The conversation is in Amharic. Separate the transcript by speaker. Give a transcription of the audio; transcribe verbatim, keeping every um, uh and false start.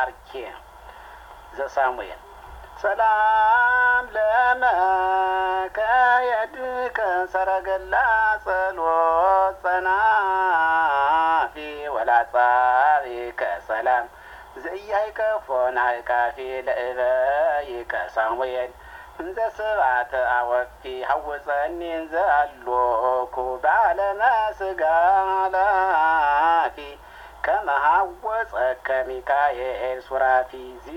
Speaker 1: አርኬ ዘሳሙኤል ሰላም ለመከ የድከ ሰረገላ ጸሎት ጸናፊ ወላጻቢከ ሰላም ዘኢያይከ ፎናይካፊ ለእበይከ ሳሙኤል እንዘ ስብዓተ አወፊ ሐወፀኒ እንዘ አሎኩ በዓለመ ሥጋ ኃላፊ ከመ ሐወፀከ ሚካኤል ሱራፊ